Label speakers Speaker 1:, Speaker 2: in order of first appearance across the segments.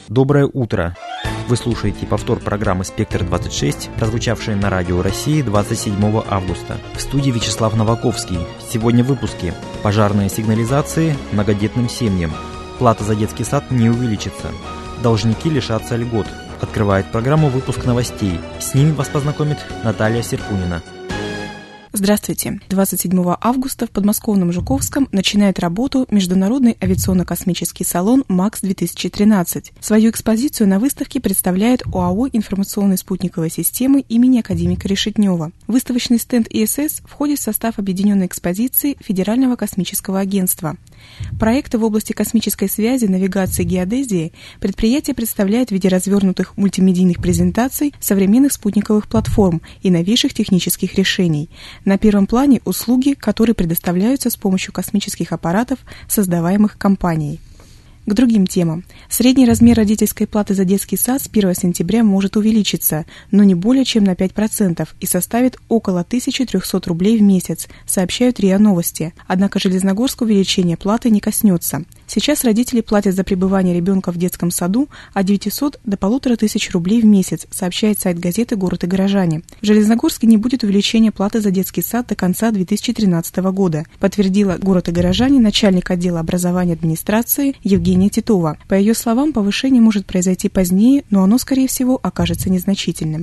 Speaker 1: Доброе утро! Вы слушаете повтор программы «Спектр-26», прозвучавшей на Радио России 27 августа. В студии Вячеслав Новаковский. Сегодня в выпуске: пожарные сигнализации многодетным семьям. Плата за детский сад не увеличится. Должники лишатся льгот. Открывает программу выпуск новостей. С ними вас познакомит Наталья Серпунина.
Speaker 2: Здравствуйте. 27 августа в подмосковном Жуковском начинает работу Международный авиационно-космический салон МАКС-2013. Свою экспозицию на выставке представляет ОАО «Информационные спутниковые системы» имени академика Решетнева. Выставочный стенд ИСС входит в состав объединенной экспозиции Федерального космического агентства. Проекты в области космической связи, навигации и геодезии предприятие представляет в виде развернутых мультимедийных презентаций современных спутниковых платформ и новейших технических решений. На первом плане услуги, которые предоставляются с помощью космических аппаратов, создаваемых компанией. К другим темам. Средний размер родительской платы за детский сад с 1 сентября может увеличиться, но не более чем на 5% и составит около 1300 рублей в месяц, сообщают РИА Новости. Однако Железногорск увеличение платы не коснется. Сейчас родители платят за пребывание ребенка в детском саду от 900 до 1500 рублей в месяц, сообщает сайт газеты «Город и горожане». В Железногорске не будет увеличения платы за детский сад до конца 2013 года, подтвердила «Город и горожане» начальник отдела образования администрации Евгения Титова. По ее словам, повышение может произойти позднее, но оно, скорее всего, окажется незначительным.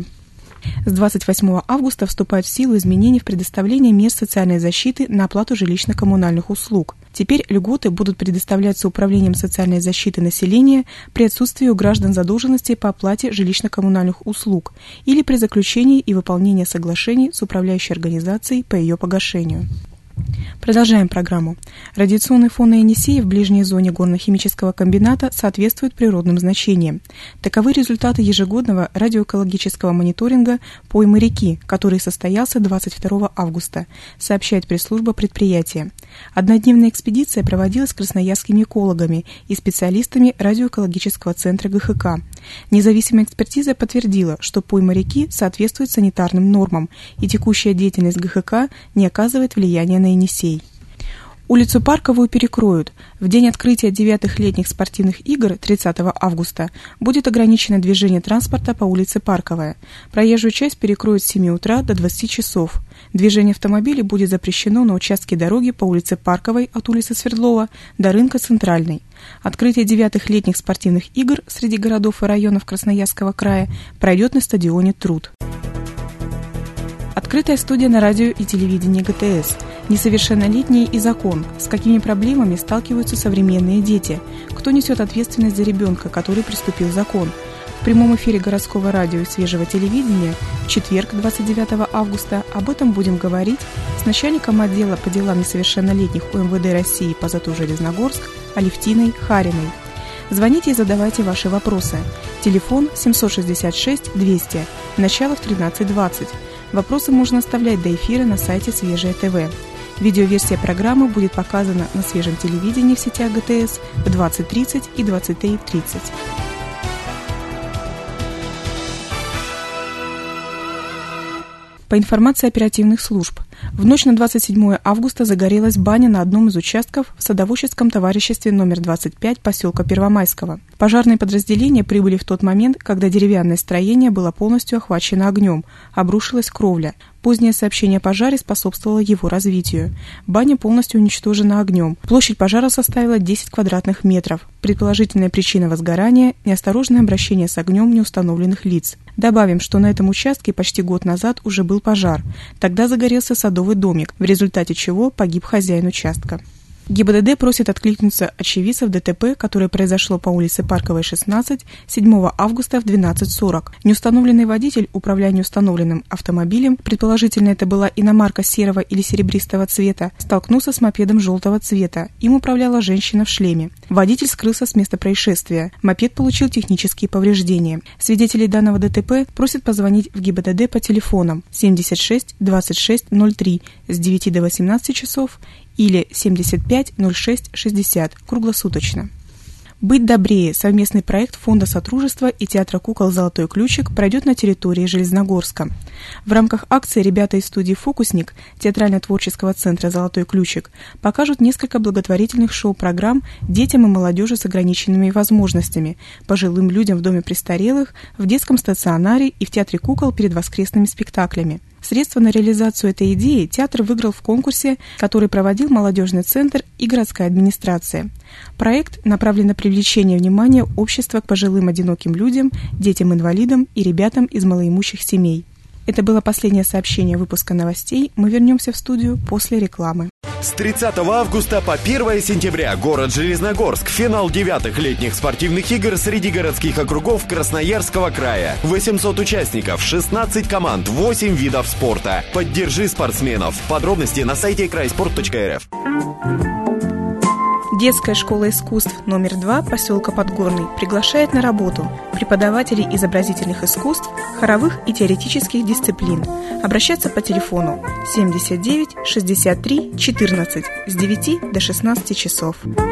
Speaker 2: С 28 августа вступают в силу изменения в предоставлении мер социальной защиты на оплату жилищно-коммунальных услуг. Теперь льготы будут предоставляться Управлением социальной защиты населения при отсутствии у граждан задолженности по оплате жилищно-коммунальных услуг или при заключении и выполнении соглашений с управляющей организацией по ее погашению. Продолжаем программу. Радиационный фон на Енисее в ближней зоне горно-химического комбината соответствует природным значениям. Таковы результаты ежегодного радиоэкологического мониторинга поймы реки, который состоялся 22 августа, сообщает пресс-служба предприятия. Однодневная экспедиция проводилась красноярскими экологами и специалистами радиоэкологического центра ГХК. Независимая экспертиза подтвердила, что пойма реки соответствует санитарным нормам, и текущая деятельность ГХК не оказывает влияния на Енисей. Улицу Парковую перекроют. В день открытия 9-х летних спортивных игр 30 августа будет ограничено движение транспорта по улице Парковая. Проезжую часть перекроют с 7 утра до 20 часов. Движение автомобилей будет запрещено на участке дороги по улице Парковой от улицы Свердлова до рынка Центральной. Открытие 9-х летних спортивных игр среди городов и районов Красноярского края пройдет на стадионе «Труд». Открытая студия на радио и телевидении ГТС. Несовершеннолетние и закон. С какими проблемами сталкиваются современные дети? Кто несет ответственность за ребенка, который приступил закон? В прямом эфире городского радио и свежего телевидения в четверг, 29 августа, об этом будем говорить с начальником отдела по делам несовершеннолетних УМВД России по ЗАТУ Железногорск Алевтиной Хариной. Звоните и задавайте ваши вопросы. Телефон 766-200, начало в 13:20. Вопросы можно оставлять до эфира на сайте Свежее ТВ. Видеоверсия программы будет показана на свежем телевидении в сетях ГТС в 20:30 и 23:30. По информации оперативных служб, в ночь на 27 августа загорелась баня на одном из участков в садоводческом товариществе номер 25 поселка Первомайского. Пожарные подразделения прибыли в тот момент, когда деревянное строение было полностью охвачено огнем, обрушилась кровля. Позднее сообщение о пожаре способствовало его развитию. Баня полностью уничтожена огнем. Площадь пожара составила 10 квадратных метров. Предположительная причина возгорания – неосторожное обращение с огнем неустановленных лиц. Добавим, что на этом участке почти год назад уже был пожар. Тогда загорелся садовый домик, в результате чего погиб хозяин участка. ГИБДД просит откликнуться очевидцев ДТП, которое произошло по улице Парковой, 16, 7 августа в 12:40. Неустановленный водитель, управляя неустановленным автомобилем, предположительно это была иномарка серого или серебристого цвета, столкнулся с мопедом желтого цвета. Им управляла женщина в шлеме. Водитель скрылся с места происшествия. Мопед получил технические повреждения. Свидетелей данного ДТП просят позвонить в ГИБДД по телефонам 76 26 03 с 9 до 18 часов или 75 06 60 круглосуточно. «Быть добрее» – совместный проект Фонда Содружества и Театра кукол «Золотой ключик» пройдет на территории Железногорска. В рамках акции ребята из студии «Фокусник» Театрально-творческого центра «Золотой ключик» покажут несколько благотворительных шоу-программ детям и молодежи с ограниченными возможностями, пожилым людям в доме престарелых, в детском стационаре и в Театре кукол перед воскресными спектаклями. Средства на реализацию этой идеи театр выиграл в конкурсе, который проводил молодежный центр и городская администрация. Проект направлен на привлечение внимания общества к пожилым одиноким людям, детям-инвалидам и ребятам из малоимущих семей. Это было последнее сообщение выпуска новостей. Мы вернемся в студию после рекламы.
Speaker 3: С 30 августа по 1 сентября город Железногорск. Финал 9-х летних спортивных игр среди городских округов Красноярского края. 800 участников, 16 команд, 8 видов спорта. Поддержи спортсменов. Подробности на сайте крайспорт.рф.
Speaker 2: Детская школа искусств номер 2 поселка Подгорный приглашает на работу преподавателей изобразительных искусств, хоровых и теоретических дисциплин. Обращаться по телефону 79 63 14 с 9 до 16 часов.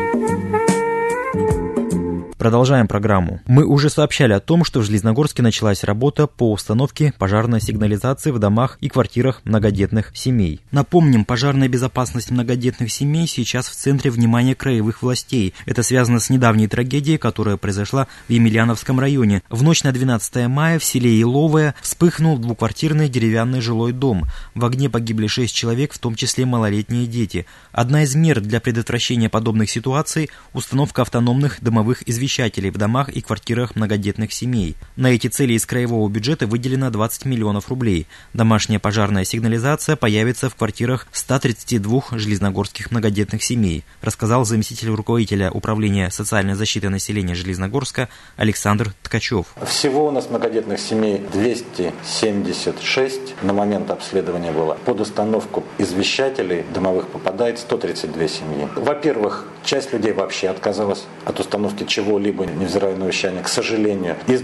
Speaker 1: Продолжаем программу. Мы уже сообщали о том, что в Железногорске началась работа по установке пожарной сигнализации в домах и квартирах многодетных семей. Напомним, пожарная безопасность многодетных семей сейчас в центре внимания краевых властей. Это связано с недавней трагедией, которая произошла в Емельяновском районе. В ночь на 12 мая в селе Еловое вспыхнул двухквартирный деревянный жилой дом. В огне погибли 6 человек, в том числе малолетние дети. Одна из мер для предотвращения подобных ситуаций – установка автономных дымовых извещателей в домах и квартирах многодетных семей. На эти цели из краевого бюджета выделено 20 миллионов рублей. Домашняя пожарная сигнализация появится в квартирах 132 железногорских многодетных семей, рассказал заместитель руководителя управления социальной защиты населения Железногорска Александр Ткачев.
Speaker 4: Всего у нас многодетных семей 276 на момент обследования было. Под установку извещателей дымовых попадает 132 семьи. Во-первых, часть людей вообще отказалась от установки чего-либо, невзирая на вещание. К сожалению, из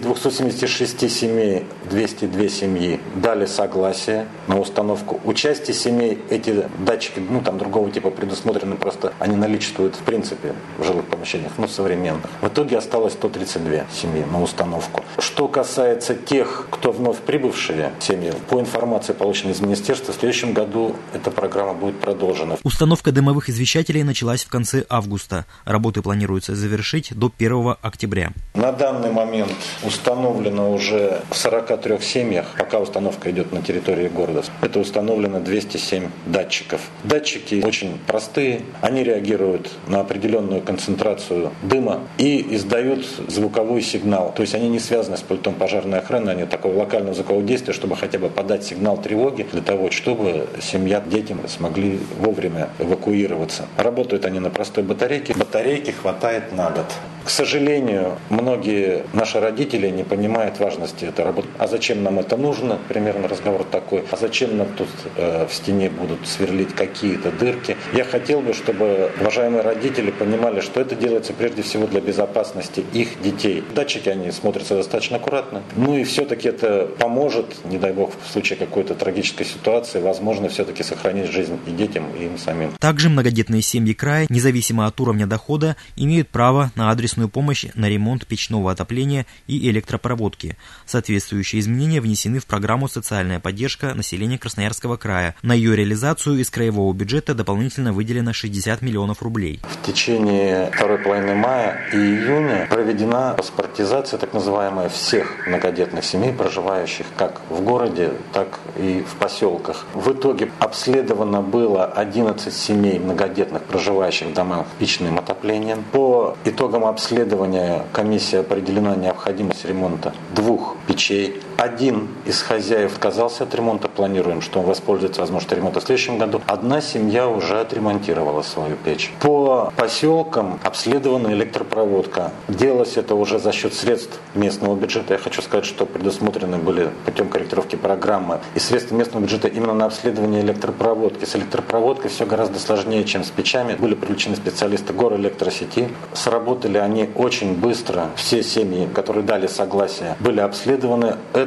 Speaker 4: 276 семей 202 семьи дали согласие на установку. У части семей эти датчики, другого типа предусмотрены, просто они наличествуют в принципе в жилых помещениях, современных. В итоге осталось 132 семьи на установку. Что касается тех, кто вновь прибывшие семьи, по информации, полученной из министерства, в следующем году эта программа будет продолжена.
Speaker 1: Установка дымовых извещателей началась в конце августа. Работы планируется завершить до 1 октября.
Speaker 4: На данный момент установлено уже в 43 семьях, пока установка идет на территории города. Это установлено 207 датчиков. Датчики очень простые, они реагируют на определенную концентрацию дыма и издают звуковой сигнал. То есть они не связаны с пультом пожарной охраны, они такого локального звукового действия, чтобы хотя бы подать сигнал тревоги для того, чтобы семья, дети смогли вовремя эвакуироваться. Работают они на простой батарейке. Батарейки хватает на год. К сожалению, многие наши родители не понимают важности этой работы. А зачем нам это нужно? Примерно разговор такой. А зачем нам тут в стене будут сверлить какие-то дырки? Я хотел бы, чтобы уважаемые родители понимали, что это делается прежде всего для безопасности их детей. Датчики, они смотрятся достаточно аккуратно. И все-таки это поможет, не дай бог, в случае какой-то трагической ситуации, возможно, все-таки сохранить жизнь и детям, и им самим.
Speaker 1: Также многодетные семьи края, независимо от уровня дохода, имеют право на адресную помощь на ремонт печного отопления и электропроводки. Соответствующие изменения внесены в программу «Социальная поддержка населения Красноярского края». На ее реализацию из краевого бюджета дополнительно выделено 60 миллионов рублей.
Speaker 4: В течение второй половины мая и июня проведена паспортизация, так называемая, всех многодетных семей, проживающих как в городе, так и в поселках. В итоге обследовано было 11 семей многодетных, проживающих в домах с печным отоплением. По итогам обследования комиссия определена необходимость ремонта 2 печей. Один из хозяев отказался от ремонта, планируем, что он воспользуется возможностью ремонта в следующем году. Одна семья уже отремонтировала свою печь. По поселкам обследована электропроводка. Делалось это уже за счет средств местного бюджета. Я хочу сказать, что предусмотрены были путем корректировки программы и средства местного бюджета именно на обследование электропроводки. С электропроводкой все гораздо сложнее, чем с печами. Были привлечены специалисты горэлектросети. Сработали они очень быстро. Все семьи, которые дали согласие, были обследованы. Это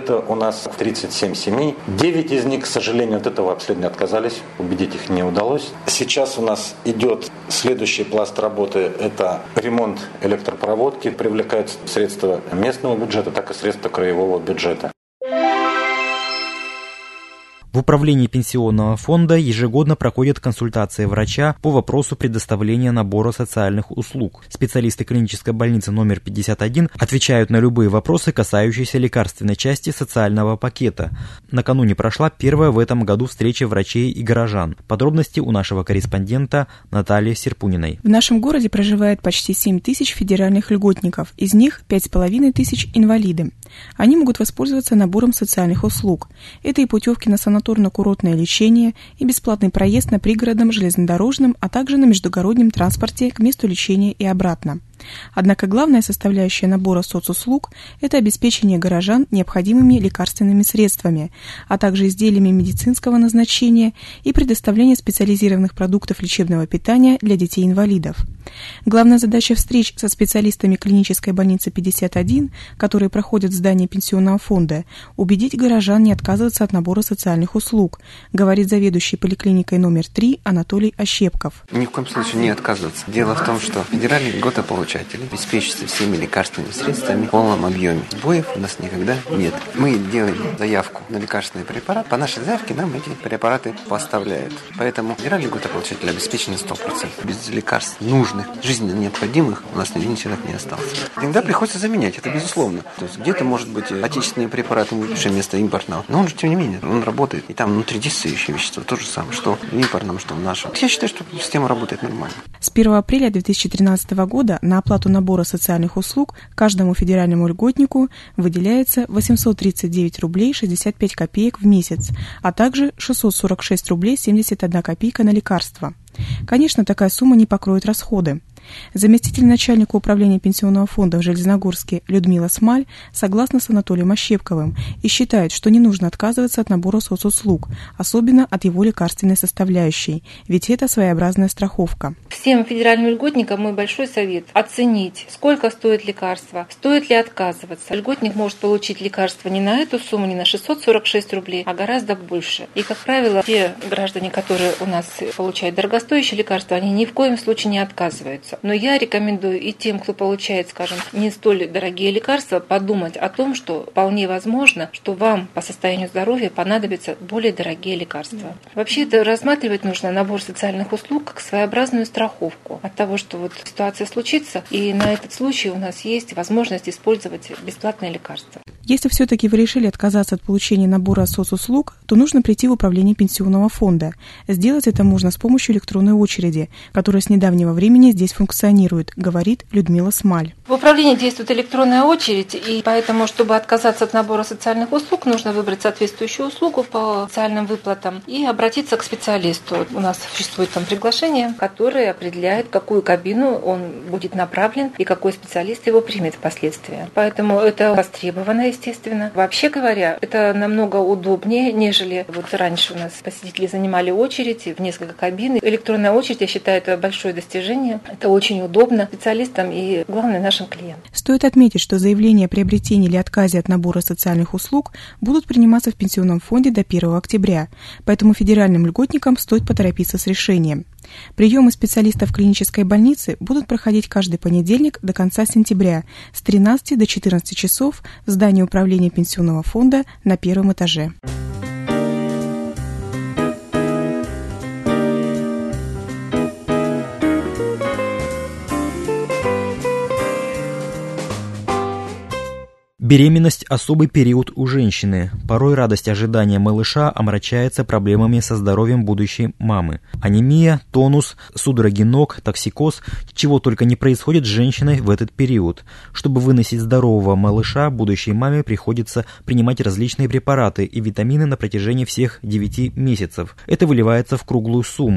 Speaker 4: Это у нас 37 семей. 9 из них, к сожалению, от этого обследования отказались. Убедить их не удалось. Сейчас у нас идет следующий пласт работы. Это ремонт электропроводки. Привлекаются средства местного бюджета, так и средства краевого бюджета.
Speaker 1: В управлении пенсионного фонда ежегодно проходят консультации врача по вопросу предоставления набора социальных услуг. Специалисты клинической больницы номер 51 отвечают на любые вопросы, касающиеся лекарственной части социального пакета. Накануне прошла первая в этом году встреча врачей и горожан. Подробности у нашего корреспондента Натальи Серпуниной.
Speaker 2: В нашем городе проживает почти 7 тысяч федеральных льготников, из них 5,5 тысяч инвалиды. Они могут воспользоваться набором социальных услуг. Это и путевки на санаторно-курортное лечение, и бесплатный проезд на пригородном железнодорожном, а также на междугороднем транспорте к месту лечения и обратно. Однако главная составляющая набора соцуслуг – это обеспечение горожан необходимыми лекарственными средствами, а также изделиями медицинского назначения и предоставление специализированных продуктов лечебного питания для детей-инвалидов. Главная задача встреч со специалистами клинической больницы 51, которые проходят в здании пенсионного фонда, убедить горожан не отказываться от набора социальных услуг, говорит заведующий поликлиникой номер 3 Анатолий Ощепков.
Speaker 5: Ни в коем случае не отказываться. Дело в том, что федеральные льготополучатели обеспечиваются всеми лекарственными средствами в полном объеме. Сбоев у нас никогда нет. Мы делаем заявку на лекарственный препарат. По нашей заявке нам эти препараты поставляют. Поэтому федеральные льготополучатели обеспечены 100%. Без лекарств нужных, жизненно необходимых у нас ни один человек не остался. Иногда приходится заменять, это безусловно. То есть где-то, может быть, отечественные препараты выпишем вместо импортного. Но он же, тем не менее, он работает. И там внутри действующее вещество то же самое, что в импортном, что в нашем. Я считаю, что система работает нормально.
Speaker 2: С 1 апреля 2013 года на оплату набора социальных услуг каждому федеральному льготнику выделяется 839 рублей 65 копеек в месяц, а также 646 рублей 71 копейка на лекарства. Конечно, такая сумма не покроет расходы. Заместитель начальника управления пенсионного фонда в Железногорске Людмила Смаль согласна с Анатолием Ощепковым и считает, что не нужно отказываться от набора соцуслуг, особенно от его лекарственной составляющей, ведь это своеобразная страховка.
Speaker 6: Всем федеральным льготникам мой большой совет – оценить, сколько стоит лекарство, стоит ли отказываться. Льготник может получить лекарство не на эту сумму, не на 646 рублей, а гораздо больше. И, как правило, те граждане, которые у нас получают дорогостоящие лекарства, они ни в коем случае не отказываются. Но я рекомендую и тем, кто получает, скажем, не столь дорогие лекарства, подумать о том, что вполне возможно, что вам по состоянию здоровья понадобятся более дорогие лекарства. Вообще это рассматривать нужно набор социальных услуг как своеобразную страховку от того, что вот ситуация случится, и на этот случай у нас есть возможность использовать бесплатные лекарства.
Speaker 2: Если все-таки вы решили отказаться от получения набора соцуслуг, то нужно прийти в управление пенсионного фонда. Сделать это можно с помощью электронной очереди, которая с недавнего времени здесь функционирует, говорит Людмила Смаль.
Speaker 6: В управлении действует электронная очередь, и поэтому, чтобы отказаться от набора социальных услуг, нужно выбрать соответствующую услугу по социальным выплатам и обратиться к специалисту. У нас существует там приглашение, которое определяет, в какую кабину он будет направлен и какой специалист его примет впоследствии. Поэтому это востребовано, естественно. Вообще говоря, это намного удобнее, нежели вот раньше у нас посетители занимали очередь в несколько кабин. Электронная очередь, я считаю, это большое достижение. Это очень удобно специалистам и, главное, нашим клиентам.
Speaker 2: Стоит отметить, что заявления о приобретении или отказе от набора социальных услуг будут приниматься в пенсионном фонде до 1 октября, поэтому федеральным льготникам стоит поторопиться с решением. Приемы специалистов клинической больницы будут проходить каждый понедельник до конца сентября с 13 до 14 часов в здании управления пенсионного фонда на 1 этаже.
Speaker 1: Беременность – особый период у женщины. Порой радость ожидания малыша омрачается проблемами со здоровьем будущей мамы. Анемия, тонус, судороги ног, токсикоз – чего только не происходит с женщиной в этот период. Чтобы выносить здорового малыша, будущей маме приходится принимать различные препараты и витамины на протяжении всех 9 месяцев. Это выливается в круглую сумму.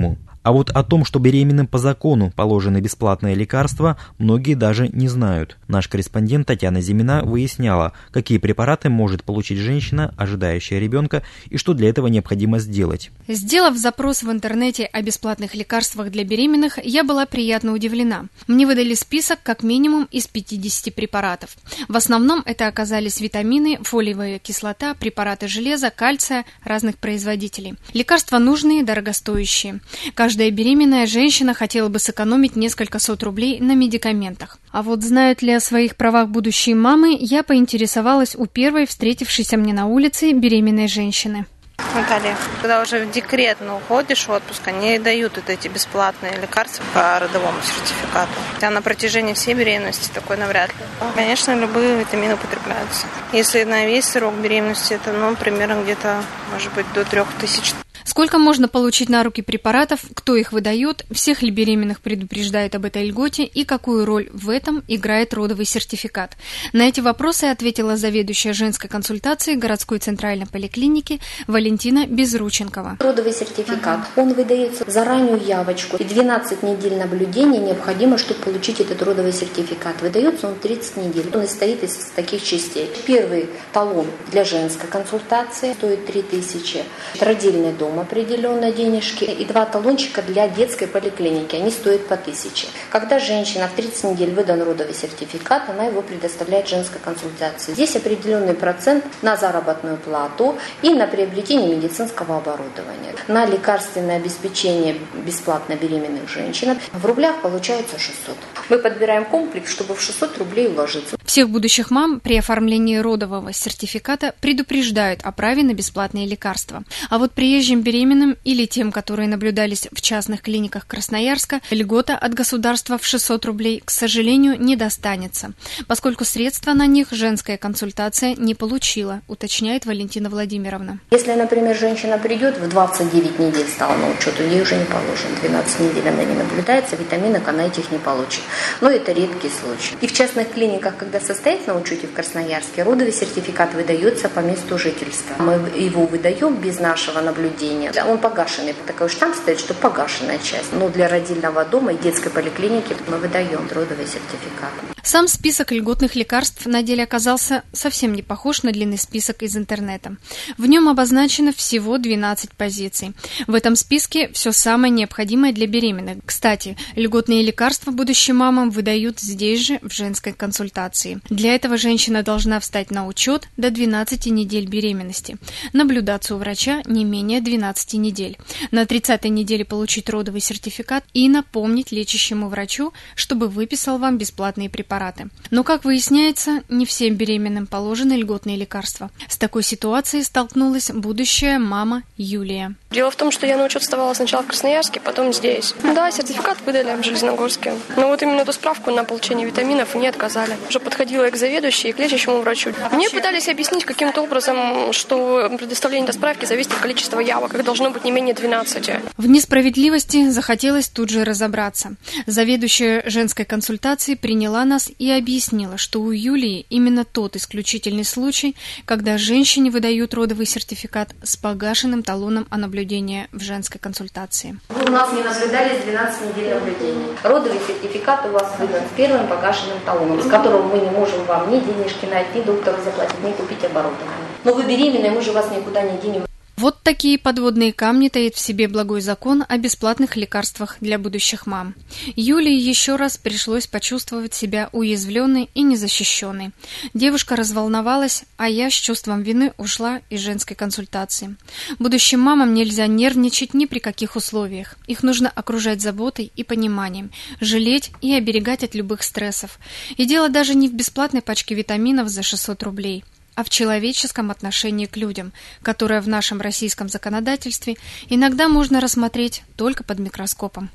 Speaker 1: А вот о том, что беременным по закону положены бесплатные лекарства, многие даже не знают. Наш корреспондент Татьяна Зимина выясняла, какие препараты может получить женщина, ожидающая ребенка, и что для этого необходимо сделать.
Speaker 7: Сделав запрос в интернете о бесплатных лекарствах для беременных, я была приятно удивлена. Мне выдали список как минимум из 50 препаратов. В основном это оказались витамины, фолиевая кислота, препараты железа, кальция разных производителей. Лекарства нужные, дорогостоящие. Каждая беременная женщина хотела бы сэкономить несколько сот рублей на медикаментах. А вот знают ли о своих правах будущие мамы, я поинтересовалась у первой встретившейся мне на улице беременной женщины.
Speaker 8: Наталья, когда уже в декрет уходишь в отпуск, они дают вот эти бесплатные лекарства по родовому сертификату. А на протяжении всей беременности такой навряд ли. Конечно, любые витамины употребляются. Если на весь срок беременности, это примерно где-то, может быть, до 3000.
Speaker 7: Сколько можно получить на руки препаратов, кто их выдает, всех ли беременных предупреждает об этой льготе и какую роль в этом играет родовый сертификат? На эти вопросы ответила заведующая женской консультацией городской центральной поликлиники Валентина Безрученкова.
Speaker 9: Родовый сертификат, он выдается за раннюю явочку, и 12 недель наблюдения необходимо, чтобы получить этот родовый сертификат. Выдается он 30 недель. Он состоит из таких частей. Первый талон для женской консультации стоит 3000. Родильный дом определенной денежки и 2 талончика для детской поликлиники. Они стоят по 1000. Когда женщина в 30 недель выдан родовый сертификат, она его предоставляет женской консультации. Здесь определенный процент на заработную плату и на приобретение медицинского оборудования. На лекарственное обеспечение бесплатно беременных женщин в рублях получается 600. Мы подбираем комплекс, чтобы в 600 рублей уложиться.
Speaker 7: Всех будущих мам при оформлении родового сертификата предупреждают о праве на бесплатные лекарства. А вот приезжим беременным или тем, которые наблюдались в частных клиниках Красноярска, льгота от государства в 600 рублей, к сожалению, не достанется, поскольку средства на них женская консультация не получила, уточняет Валентина Владимировна.
Speaker 9: Если, например, женщина придет в 29 недель стала на учет, ей уже не положено. 12 недель она не наблюдается, витаминок она этих не получит. Но это редкий случай. И в частных клиниках, когда состоит на учете в Красноярске, родовый сертификат выдается по месту жительства. Мы его выдаем без нашего наблюдения. Он погашенный. Такой уж там стоит, что погашенная часть. Но для родильного дома и детской поликлиники мы выдаем родовый сертификат.
Speaker 7: Сам список льготных лекарств на деле оказался совсем не похож на длинный список из интернета. В нем обозначено всего 12 позиций. В этом списке все самое необходимое для беременных. Кстати, льготные лекарства будущим мамам выдают здесь же, в женской консультации. Для этого женщина должна встать на учет до 12 недель беременности, наблюдаться у врача не менее 12 недель, на 30-й неделе получить родовый сертификат и напомнить лечащему врачу, чтобы выписал вам бесплатные препараты. Но, как выясняется, не всем беременным положены льготные лекарства. С такой ситуацией столкнулась будущая мама Юлия.
Speaker 10: Дело в том, что я на учет вставала сначала в Красноярске, потом здесь. Да, сертификат выдали в Железногорске. Но вот именно эту справку на получение витаминов не отказали. Уже подходила и к заведующей, и к лечащему врачу. Мне пытались объяснить каким-то образом, что предоставление этой справки зависит от количества явок. Их должно быть не менее 12.
Speaker 7: В несправедливости захотелось тут же разобраться. Заведующая женской консультации приняла нас и объяснила, что у Юлии именно тот исключительный случай, когда женщине выдают родовый сертификат с погашенным талоном о наблюдении в женской консультации.
Speaker 9: Вы у нас не наблюдались 12 недель наблюдения. Родовый сертификат у вас выдан с первым погашенным талоном, с которого мы не можем вам ни денежки найти, ни доктора заплатить, ни купить оборудование. Но вы беременны, мы же вас никуда не денем.
Speaker 7: Вот такие подводные камни таит в себе благой закон о бесплатных лекарствах для будущих мам. Юлии еще раз пришлось почувствовать себя уязвленной и незащищенной. Девушка разволновалась, а я с чувством вины ушла из женской консультации. Будущим мамам нельзя нервничать ни при каких условиях. Их нужно окружать заботой и пониманием, жалеть и оберегать от любых стрессов. И дело даже не в бесплатной пачке витаминов за 600 рублей. А в человеческом отношении к людям, которое в нашем российском законодательстве иногда можно рассмотреть только под микроскопом.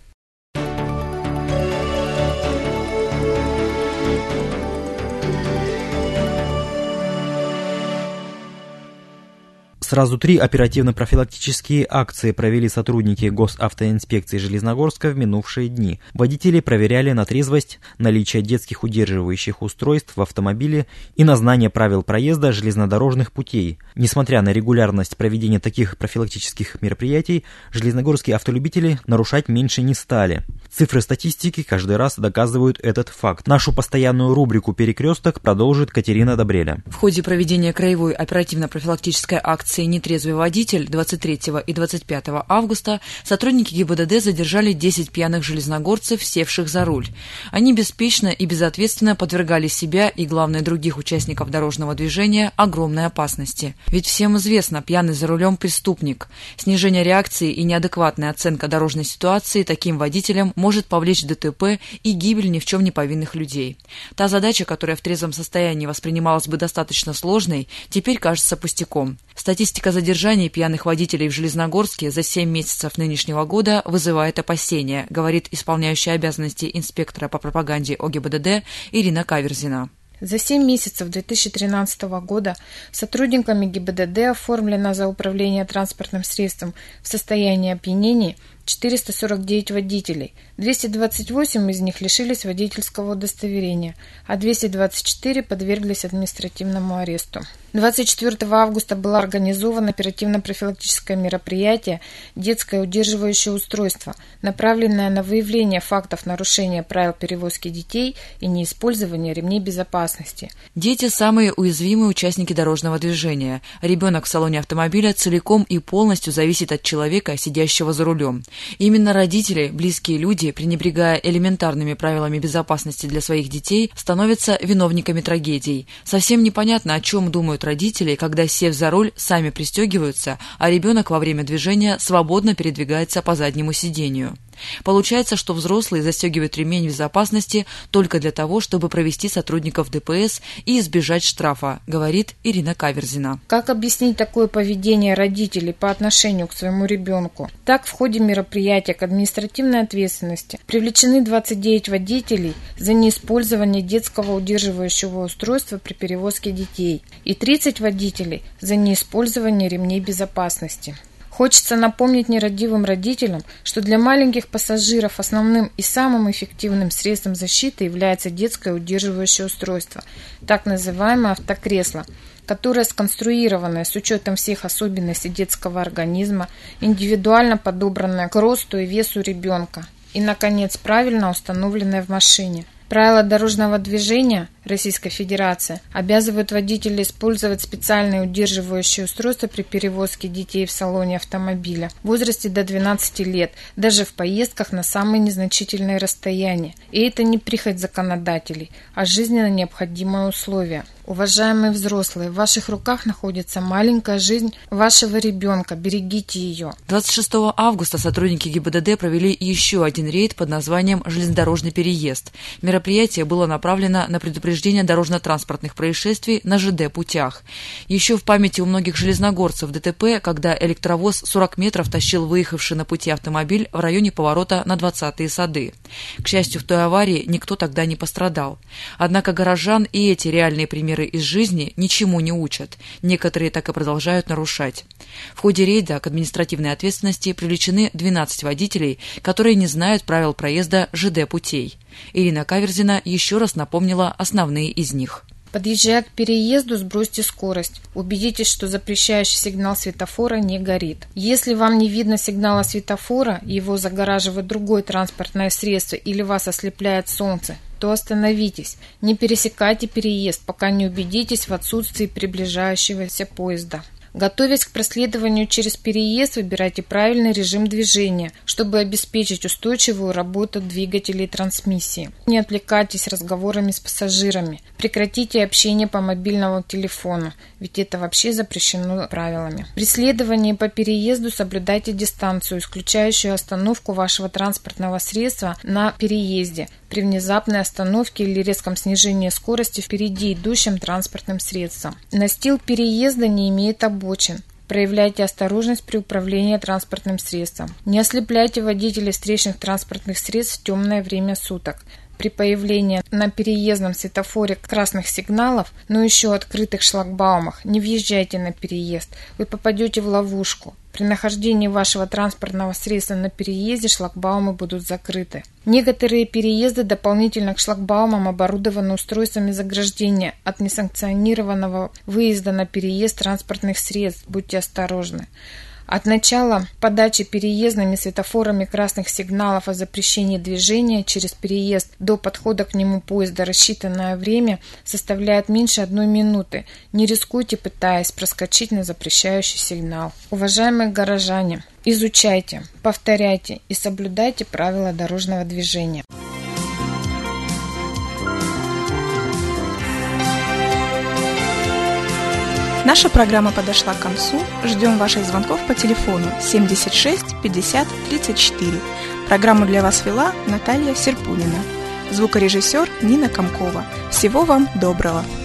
Speaker 1: Сразу 3 оперативно-профилактические акции провели сотрудники Госавтоинспекции Железногорска в минувшие дни. Водители проверяли на трезвость, наличие детских удерживающих устройств в автомобиле и на знание правил проезда железнодорожных путей. Несмотря на регулярность проведения таких профилактических мероприятий, железногорские автолюбители нарушать меньше не стали. Цифры статистики каждый раз доказывают этот факт. Нашу постоянную рубрику «Перекресток» продолжит Катерина Добреля.
Speaker 11: В ходе проведения краевой оперативно-профилактической акции «Нетрезвый водитель» 23 и 25 августа сотрудники ГИБДД задержали 10 пьяных железногорцев, севших за руль. Они беспечно и безответственно подвергали себя и, главное, других участников дорожного движения огромной опасности. Ведь всем известно, пьяный за рулем – преступник. Снижение реакции и неадекватная оценка дорожной ситуации таким водителям может повлечь ДТП и гибель ни в чем не повинных людей. Та задача, которая в трезвом состоянии воспринималась бы достаточно сложной, теперь кажется пустяком. Статистика задержаний пьяных водителей в Железногорске за 7 месяцев нынешнего года вызывает опасения, говорит исполняющая обязанности инспектора по пропаганде ОГИБДД Ирина Каверзина.
Speaker 12: За 7 месяцев 2013 года сотрудниками ГИБДД оформлено за управление транспортным средством в состоянии опьянения 449 водителей, 228 из них лишились водительского удостоверения, а 224 подверглись административному аресту. 24 августа было организовано оперативно-профилактическое мероприятие «Детское удерживающее устройство», направленное на выявление фактов нарушения правил перевозки детей и неиспользования ремней безопасности.
Speaker 11: Дети – самые уязвимые участники дорожного движения. Ребенок в салоне автомобиля целиком и полностью зависит от человека, сидящего за рулем. Именно родители, близкие люди, пренебрегая элементарными правилами безопасности для своих детей, становятся виновниками трагедий. Совсем непонятно, о чем думают родители, когда, сев за руль, сами пристегиваются, а ребенок во время движения свободно передвигается по заднему сидению. Получается, что взрослые застегивают ремень безопасности только для того, чтобы провести сотрудников ДПС и избежать штрафа, говорит Ирина Каверзина.
Speaker 12: Как объяснить такое поведение родителей по отношению к своему ребенку? Так, в ходе мероприятия к административной ответственности привлечены 29 водителей за неиспользование детского удерживающего устройства при перевозке детей и 30 водителей за неиспользование ремней безопасности. Хочется напомнить нерадивым родителям, что для маленьких пассажиров основным и самым эффективным средством защиты является детское удерживающее устройство, так называемое автокресло, которое сконструированное с учетом всех особенностей детского организма, индивидуально подобранное к росту и весу ребенка и, наконец, правильно установленное в машине. Правила дорожного движения Российской Федерации обязывают водителей использовать специальные удерживающие устройства при перевозке детей в салоне автомобиля в возрасте до 12 лет, даже в поездках на самые незначительные расстояния. И это не прихоть законодателей, а жизненно необходимое условие. Уважаемые взрослые, в ваших руках находится маленькая жизнь вашего ребенка. Берегите ее.
Speaker 11: 26 августа сотрудники ГИБДД провели еще один рейд под названием «Железнодорожный переезд». Мероприятие было направлено на предупреждение дорожно-транспортных происшествий на ЖД-путях. Еще в памяти у многих железногорцев ДТП, когда электровоз 40 метров тащил выехавший на пути автомобиль в районе поворота на 20-е сады. К счастью, в той аварии никто тогда не пострадал. Однако горожан и эти реальные примеры из жизни ничему не учат. Некоторые так и продолжают нарушать. В ходе рейда к административной ответственности привлечены 12 водителей, которые не знают правил проезда ЖД-путей. Ирина Каверзина еще раз напомнила основные из них.
Speaker 12: Подъезжая к переезду, сбросьте скорость. Убедитесь, что запрещающий сигнал светофора не горит. Если вам не видно сигнала светофора, его загораживает другое транспортное средство или вас ослепляет солнце, то остановитесь. Не пересекайте переезд, пока не убедитесь в отсутствии приближающегося поезда. Готовясь к проследованию через переезд, выбирайте правильный режим движения, чтобы обеспечить устойчивую работу двигателей и трансмиссии. Не отвлекайтесь разговорами с пассажирами. Прекратите общение по мобильному телефону, ведь это вообще запрещено правилами. При следовании по переезду соблюдайте дистанцию, исключающую остановку вашего транспортного средства на переезде при внезапной остановке или резком снижении скорости впереди идущим транспортным средством. Настил переезда не имеет обочин. Проявляйте осторожность при управлении транспортным средством. Не ослепляйте водителей встречных транспортных средств в темное время суток. при появлении на переездном светофоре красных сигналов, но еще открытых шлагбаумах, не въезжайте на переезд, вы попадете в ловушку. При нахождении вашего транспортного средства на переезде шлагбаумы будут закрыты. Некоторые переезды дополнительно к шлагбаумам оборудованы устройствами заграждения от несанкционированного выезда на переезд транспортных средств. Будьте осторожны. От начала подачи переездными светофорами красных сигналов о запрещении движения через переезд до подхода к нему поезда рассчитанное время составляет меньше 1 минуты. Не рискуйте, пытаясь проскочить на запрещающий сигнал. Уважаемые горожане, изучайте, повторяйте и соблюдайте правила дорожного движения.
Speaker 2: Наша программа подошла к концу. Ждем ваших звонков по телефону 76 50 34. Программу для вас вела Наталья Серпунина. Звукорежиссер Нина Комкова. Всего вам доброго.